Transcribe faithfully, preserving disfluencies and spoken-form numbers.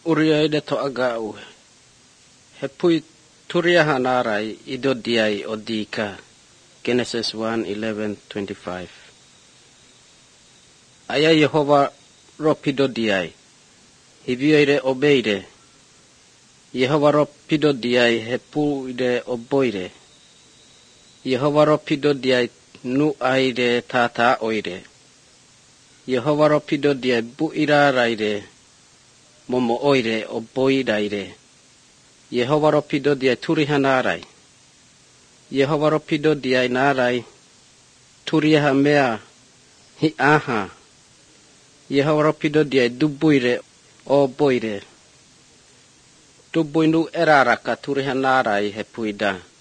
uriai de to agau. He pui turiaha narai idodiai odika. Genesis one eleven twenty-five. Aya Yehova ropidodiai. Hivioire obeide. Yehova ropidodiai he puide oboide. Yehova ropidodiai nu aide tata oide. Yehova ropidodiai buira raide. Momo oide oboidaide. Yehova ropidodiai turihanarai. Yehova ropidodiai narai. Turiha mea hi aha. Yehova ropidodiai dubuire oboide. Tubuinu eraraka turihanarai he puida.